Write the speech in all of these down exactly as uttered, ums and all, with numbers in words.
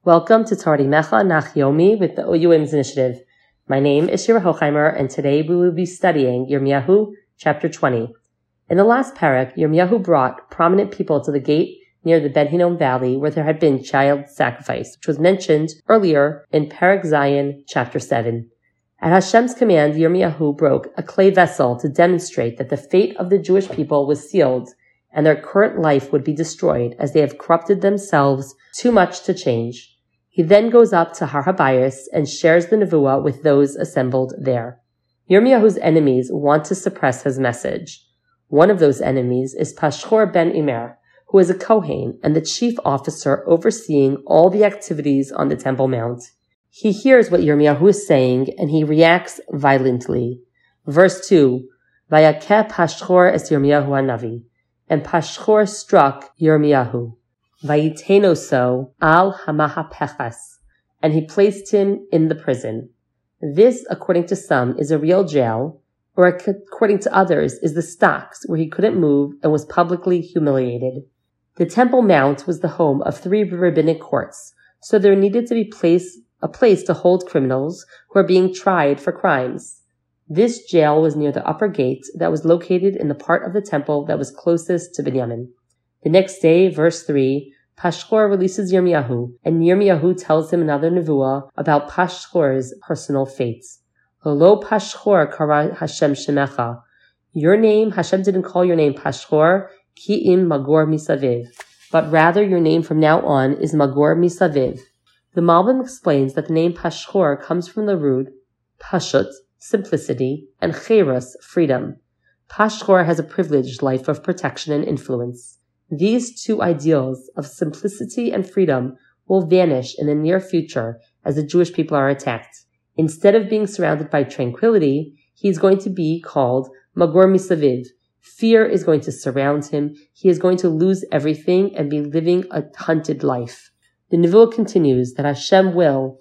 Welcome to Torah Mecha Nach Yomi with the O U M's initiative. My name is Shira Hochheimer, and today we will be studying Yirmiyahu, chapter twenty. In the last parak, Yirmiyahu brought prominent people to the gate near the Ben Hinnom Valley where there had been child sacrifice, which was mentioned earlier in Parak Zion, chapter seven. At Hashem's command, Yirmiyahu broke a clay vessel to demonstrate that the fate of the Jewish people was sealed and their current life would be destroyed as they have corrupted themselves too much to change. He then goes up to Har HaBayis and shares the Nevuah with those assembled there. Yirmiyahu's enemies want to suppress his message. One of those enemies is Pashhur ben Immer, who is a Kohen and the chief officer overseeing all the activities on the Temple Mount. He hears what Yirmiyahu is saying and he reacts violently. Verse two, Vayakeh Pashhur es Yirmiyahu HaNavi, and Pashhur struck Yirmiyahu. Vayitenoso al hamahapechas, and he placed him in the prison. This, according to some, is a real jail, or according to others, is the stocks where he couldn't move and was publicly humiliated. The Temple Mount was the home of three rabbinic courts, so there needed to be place, a place to hold criminals who are being tried for crimes. This jail was near the upper gate that was located in the part of the temple that was closest to Binyamin. The next day, verse three, Pashhur releases Yirmiyahu, and Yirmiyahu tells him another nevuah about Pashhur's personal fate. Lo Pashhur kara Hashem shemecha. Your name, Hashem didn't call your name Pashhur, ki im magor misaviv, but rather your name from now on is magor misaviv. The Malbim explains that the name Pashhur comes from the root pashut, simplicity, and cheirus, freedom. Pashhur has a privileged life of protection and influence. These two ideals of simplicity and freedom will vanish in the near future as the Jewish people are attacked. Instead of being surrounded by tranquility, he is going to be called Magor Misaviv. Fear is going to surround him. He is going to lose everything and be living a hunted life. The Nevuah continues that Hashem will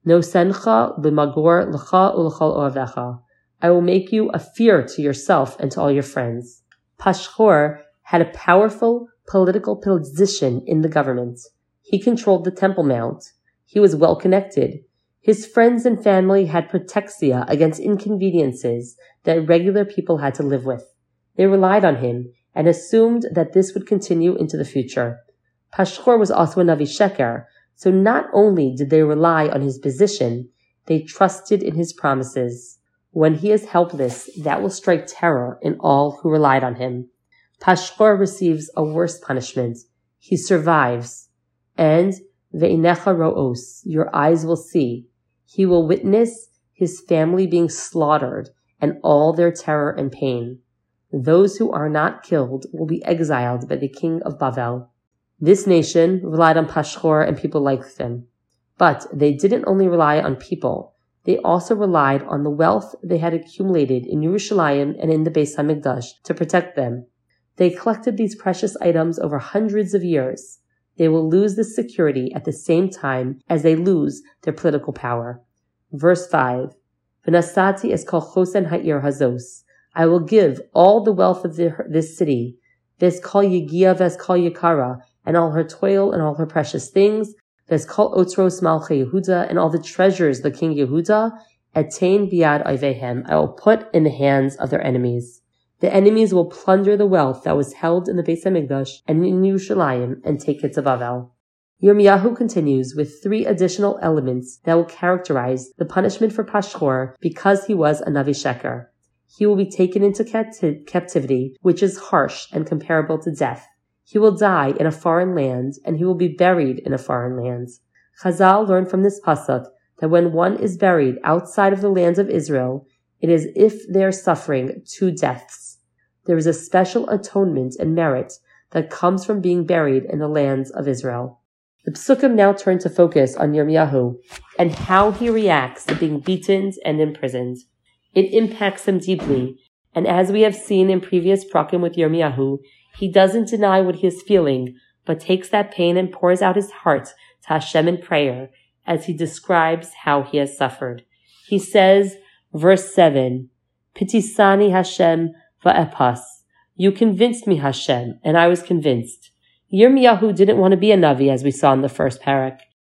Nosencha b'magor l'cha u'l'chol oavecha. I will make you a fear to yourself and to all your friends. Pashhur had a powerful political position in the government. He controlled the Temple Mount. He was well connected. His friends and family had protexia against inconveniences that regular people had to live with. They relied on him and assumed that this would continue into the future. Pashhur was also a Navi Sheker, so not only did they rely on his position, they trusted in his promises. When he is helpless, that will strike terror in all who relied on him. Pashhur receives a worse punishment. He survives. And ve'inecha ro'os, your eyes will see. He will witness his family being slaughtered and all their terror and pain. Those who are not killed will be exiled by the king of Bavel. This nation relied on Pashhur and people like them. But they didn't only rely on people. They also relied on the wealth they had accumulated in Yerushalayim and in the Beis HaMikdash to protect them. They collected these precious items over hundreds of years. They will lose this security at the same time as they lose their political power. Verse five, V'nasati es kol chosen ha'ir hazos. I will give all the wealth of the, this city, ves kol yigia ves kol yikara, and all her toil and all her precious things, ves kol otzros malchei Yehuda, and all the treasures the king Yehuda, etain biad oivehem. I will put in the hands of their enemies. The enemies will plunder the wealth that was held in the Beis HaMikdash and in Yerushalayim and take it to Bavel. Yirmiyahu continues with three additional elements that will characterize the punishment for Pashhur because he was a Navi Sheker. He will be taken into capti- captivity, which is harsh and comparable to death. He will die in a foreign land, and he will be buried in a foreign land. Chazal learned from this pasuk that when one is buried outside of the land of Israel, it is if they are suffering two deaths. There is a special atonement and merit that comes from being buried in the lands of Israel. The Psukim now turn to focus on Yirmiyahu and how he reacts to being beaten and imprisoned. It impacts him deeply, and as we have seen in previous prakim with Yirmiyahu, he doesn't deny what he is feeling, but takes that pain and pours out his heart to Hashem in prayer as he describes how he has suffered. He says, verse seven, Pitisani Hashem va'epas. You convinced me, Hashem, and I was convinced. Yirmiyahu didn't want to be a Navi, as we saw in the first parak.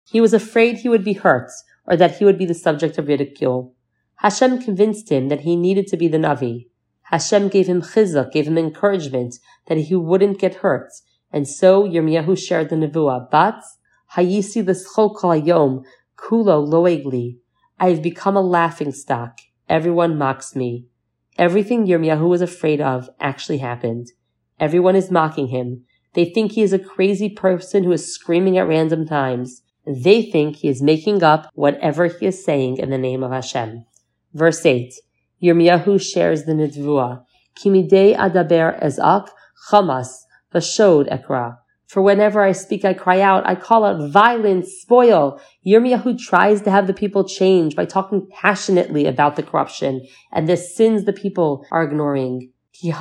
He was afraid he would be hurt, or that he would be the subject of ridicule. Hashem convinced him that he needed to be the Navi. Hashem gave him chizuk, gave him encouragement that he wouldn't get hurt, and so Yirmiyahu shared the nevuah. But hayisi l'schol kol hayom kulo loegli. I have become a laughing stock. Everyone mocks me. Everything Yirmiyahu was afraid of actually happened. Everyone is mocking him. They think he is a crazy person who is screaming at random times. They think he is making up whatever he is saying in the name of Hashem. Verse eight. Yirmiyahu shares the nevuah. Kimidei adaber ezak chamas v'shod ekra. For whenever I speak, I cry out, I call out violence, spoil. Yirmiyahu tries to have the people change by talking passionately about the corruption and the sins the people are ignoring. The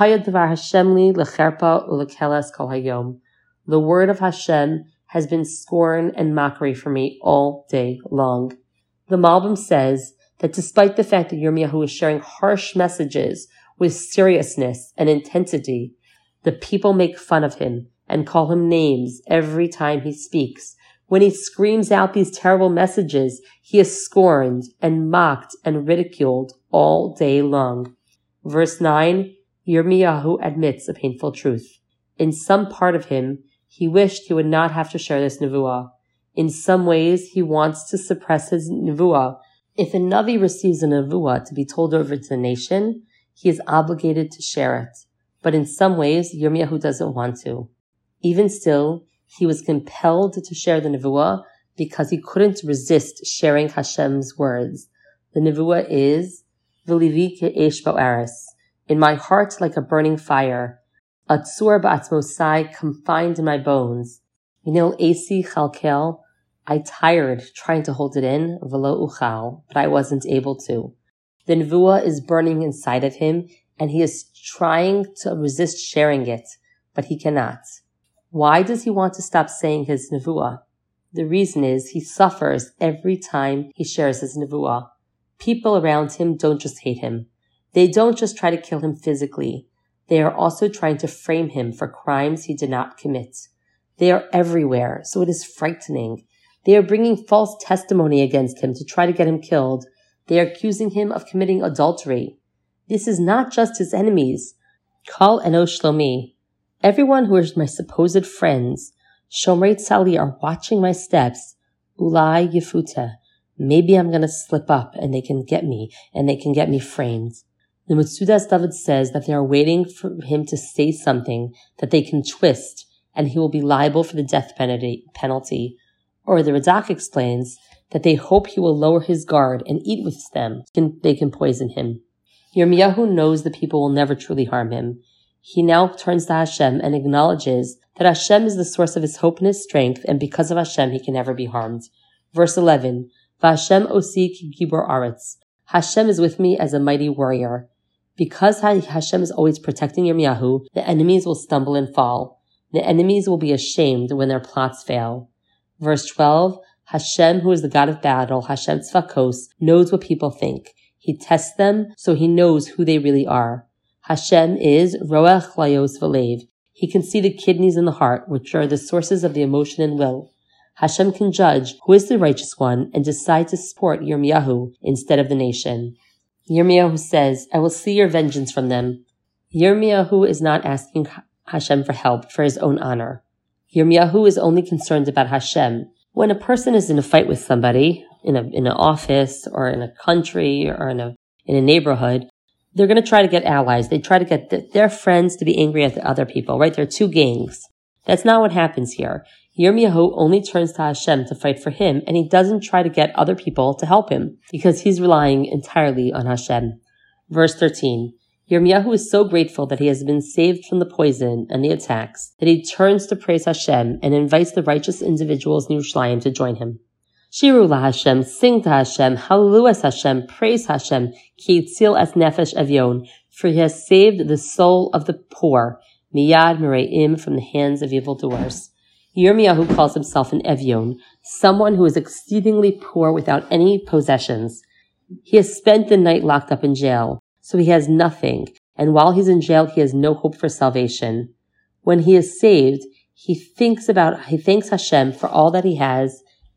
word of Hashem has been scorn and mockery for me all day long. The Malbim says that despite the fact that Yirmiyahu is sharing harsh messages with seriousness and intensity, the people make fun of him and call him names every time he speaks. When he screams out these terrible messages, he is scorned and mocked and ridiculed all day long. Verse nine, Yirmiyahu admits a painful truth. In some part of him, he wished he would not have to share this nevuah. In some ways, he wants to suppress his nevuah. If a Navi receives a nevuah to be told over to the nation, he is obligated to share it. But in some ways, Yirmiyahu doesn't want to. Even still, he was compelled to share the nevuah because he couldn't resist sharing Hashem's words. The nevuah is, V'livi ke'esh ba'aretz, in my heart like a burning fire, atzur ba'atzmosai, confined in my bones. Minil esi chalkel, I tired trying to hold it in, v'lo uchal, but I wasn't able to. The nevuah is burning inside of him, and he is trying to resist sharing it, but he cannot. Why does he want to stop saying his nevuah? The reason is he suffers every time he shares his nevuah. People around him don't just hate him. They don't just try to kill him physically. They are also trying to frame him for crimes he did not commit. They are everywhere, so it is frightening. They are bringing false testimony against him to try to get him killed. They are accusing him of committing adultery. This is not just his enemies. Kol enosh shlomi. Everyone who is my supposed friends, Shomrei Tzali, are watching my steps. Ulai yefuta. Maybe I'm going to slip up and they can get me, and they can get me framed. The Metzudas David says that they are waiting for him to say something that they can twist, and he will be liable for the death penalty. Or the Radak explains that they hope he will lower his guard and eat with them. They can poison him. Yirmiyahu knows the people will never truly harm him. He now turns to Hashem and acknowledges that Hashem is the source of his hope and his strength, and because of Hashem he can never be harmed. Verse eleven, V'Hashem osi ki gibor aretz. Hashem is with me as a mighty warrior. Because Hashem is always protecting Yirmiyahu, the enemies will stumble and fall. The enemies will be ashamed when their plots fail. Verse twelve, Hashem, who is the God of battle, Hashem Tzvakos, knows what people think. He tests them, so he knows who they really are. Hashem is Roach Layos V'Lev. He can see the kidneys and the heart, which are the sources of the emotion and will. Hashem can judge who is the righteous one and decide to support Yirmiyahu instead of the nation. Yirmiyahu says, I will see your vengeance from them. Yirmiyahu is not asking Hashem for help for his own honor. Yirmiyahu is only concerned about Hashem. When a person is in a fight with somebody, in a in an office or in a country or in a in a neighborhood, they're going to try to get allies. They try to get the, their friends to be angry at the other people, right? There are two gangs. That's not what happens here. Yirmiyahu only turns to Hashem to fight for him, and he doesn't try to get other people to help him because he's relying entirely on Hashem. Verse thirteen. Yirmiyahu is so grateful that he has been saved from the poison and the attacks that he turns to praise Hashem and invites the righteous individuals in Yerushalayim to join him. Shiru la Hashem, sing to Hashem, hallelujah Hashem, praise Hashem, ki yitzil es nefesh evyon, for he has saved the soul of the poor, miyad mereim, from the hands of evildoers. Yirmiyahu calls himself an evyon, someone who is exceedingly poor without any possessions. He has spent the night locked up in jail, so he has nothing, and while he's in jail, he has no hope for salvation. When he is saved, he thinks about, he thanks Hashem for all that he has,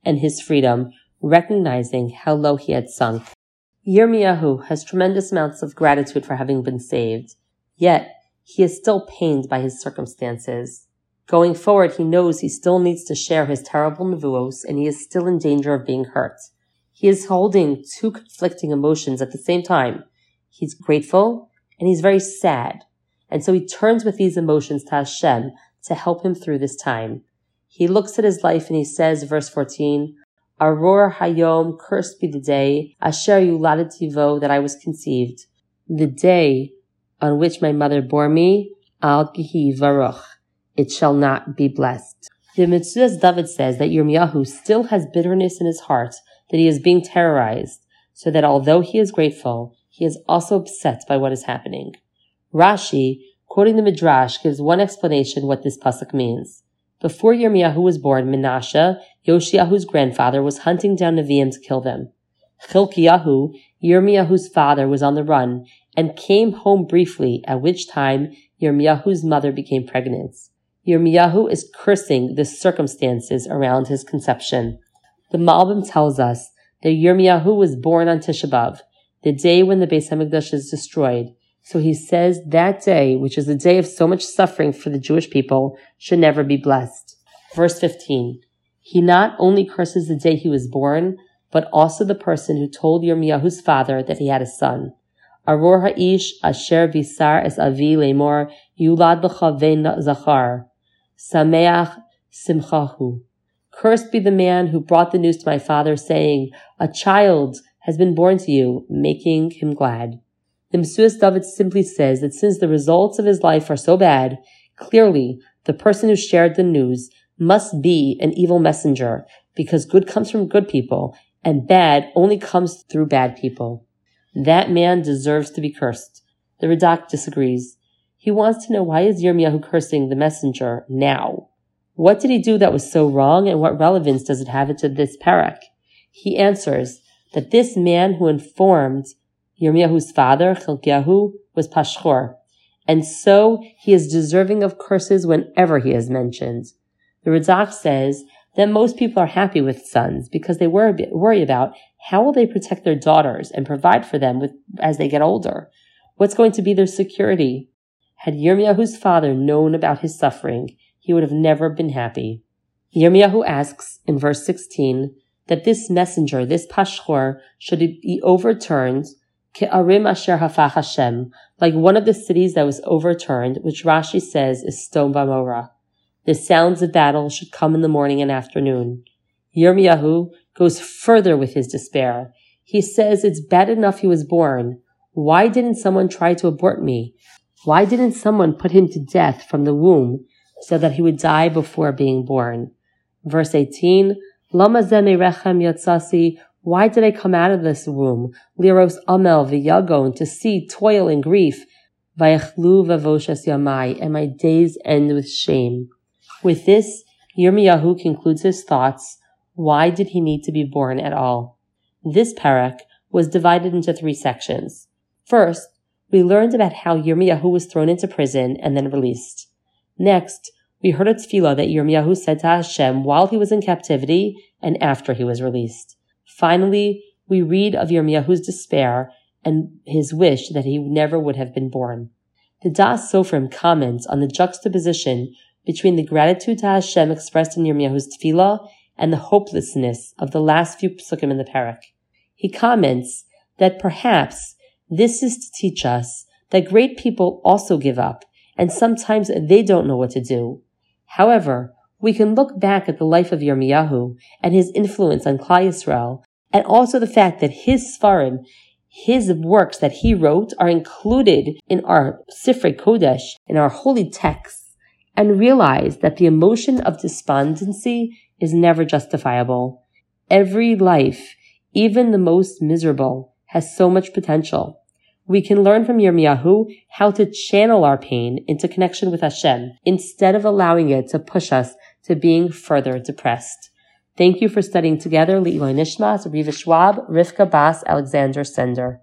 and his freedom, recognizing how low he had sunk. Yirmiyahu has tremendous amounts of gratitude for having been saved, yet he is still pained by his circumstances. Going forward, he knows he still needs to share his terrible nevuos, and he is still in danger of being hurt. He is holding two conflicting emotions at the same time. He's grateful, and he's very sad. And so he turns with these emotions to Hashem to help him through this time. He looks at his life and he says, verse fourteen, Aror Hayom, cursed be the day, Asher Yuladati Vo, that I was conceived. The day on which my mother bore me, Al Gihi Varuch, it shall not be blessed. The Metzudas David says that Yirmiyahu still has bitterness in his heart, that he is being terrorized, so that although he is grateful, he is also upset by what is happening. Rashi, quoting the Midrash, gives one explanation what this pasuk means. Before Yirmiyahu was born, Menashe, Yoshiyahu's grandfather, was hunting down Nevi'im to kill them. Chilkiyahu, Yirmiyahu's father, was on the run and came home briefly, at which time Yirmiyahu's mother became pregnant. Yirmiyahu is cursing the circumstances around his conception. The Malbim tells us that Yirmiyahu was born on Tisha B'Av, the day when the Beis HaMikdash is destroyed. So he says that day, which is a day of so much suffering for the Jewish people, should never be blessed. Verse fifteen. He not only curses the day he was born, but also the person who told Yirmiyahu's father that he had a son. Aror ha'ish asher bisar es avi lemor yulad l'cha vein zachar sameach simchahu. Cursed be the man who brought the news to my father, saying, a child has been born to you, making him glad. The Metzudas David simply says that since the results of his life are so bad, clearly the person who shared the news must be an evil messenger, because good comes from good people, and bad only comes through bad people. That man deserves to be cursed. The Radak disagrees. He wants to know, why is Yirmiyahu cursing the messenger now? What did he do that was so wrong, and what relevance does it have to this parak? He answers that this man who informed Yirmiyahu's father, Chilkiyahu, was Pashchor, and so he is deserving of curses whenever he is mentioned. The Radak says that most people are happy with sons because they worry about how will they protect their daughters and provide for them with, as they get older. What's going to be their security? Had Yirmiyahu's father known about his suffering, he would have never been happy. Yirmiyahu asks in verse sixteen that this messenger, this Pashchor, should be overturned Ke'arim asher hafach Hashem, like one of the cities that was overturned, which Rashi says is Sodom V'Amorah. The sounds of battle should come in the morning and afternoon. Yirmiyahu goes further with his despair. He says, it's bad enough he was born. Why didn't someone try to abort me? Why didn't someone put him to death from the womb so that he would die before being born? Verse eighteen, Lama ze merechem yatsasi. Why did I come out of this womb? Liros amel v'yagon, to see toil and grief. Vayachlu v'avoshes yamai, and my days end with shame. With this, Yirmiyahu concludes his thoughts. Why did he need to be born at all? This parak was divided into three sections. First, we learned about how Yirmiyahu was thrown into prison and then released. Next, we heard a tefillah that Yirmiyahu said to Hashem while he was in captivity and after he was released. Finally, we read of Yirmiyahu's despair and his wish that he never would have been born. The Das Sofrim comments on the juxtaposition between the gratitude to Hashem expressed in Yirmiyahu's tefillah and the hopelessness of the last few psukim in the parak. He comments that perhaps this is to teach us that great people also give up, and sometimes they don't know what to do. However, we can look back at the life of Yirmiyahu and his influence on Klal Yisrael, and also the fact that his Sfarim, his works that he wrote, are included in our Sifrei Kodesh, in our holy texts, and realize that the emotion of despondency is never justifiable. Every life, even the most miserable, has so much potential. We can learn from Yirmiyahu how to channel our pain into connection with Hashem instead of allowing it to push us to being further depressed. Thank you for studying together. Le'iloi Nishmas, Riva Schwab, Rivka Bas, Alexander Sender.